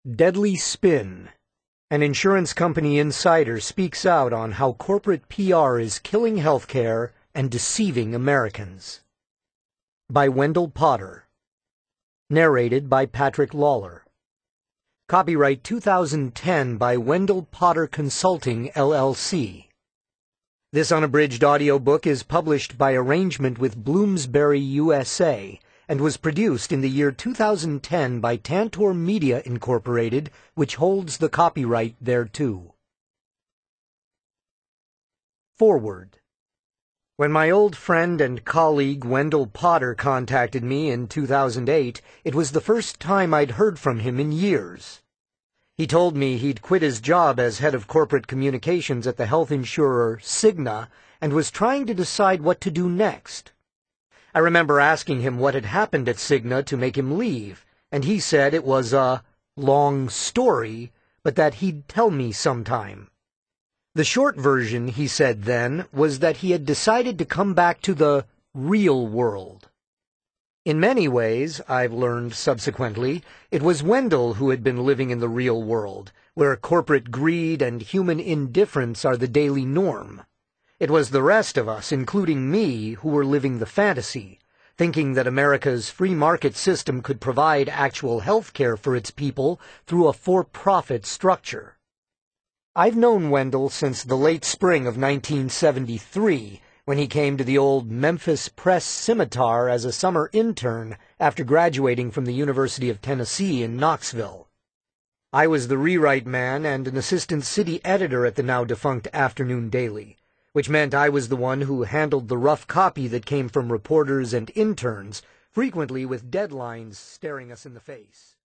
Deadly Spin. An insurance company insider speaks out on how corporate PR is killing healthcare and deceiving Americans. By Wendell Potter. Narrated by Patrick Lawler. Copyright 2010 by Wendell Potter Consulting, LLC. This unabridged audiobook is published by arrangement with Bloomsbury, USA, and was produced in the year 2010 by Tantor Media Incorporated, which holds the copyright thereto. Forward. When my old friend and colleague Wendell Potter contacted me in 2008, it was the first time I'd heard from him in years. He told me he'd quit his job as head of corporate communications at the health insurer Cigna and was trying to decide what to do next. I remember asking him what had happened at Cigna to make him leave, and he said it was a long story, but that he'd tell me sometime. The short version, he said then, was that he had decided to come back to the real world. In many ways, I've learned subsequently, it was Wendell who had been living in the real world, where corporate greed and human indifference are the daily norm. It was the rest of us, including me, who were living the fantasy, thinking that America's free market system could provide actual health care for its people through a for-profit structure. I've known Wendell since the late spring of 1973, when he came to the old Memphis Press Scimitar as a summer intern after graduating from the University of Tennessee in Knoxville. I was the rewrite man and an assistant city editor at the now-defunct Afternoon Daily, which meant I was the one who handled the rough copy that came from reporters and interns, frequently with deadlines staring us in the face.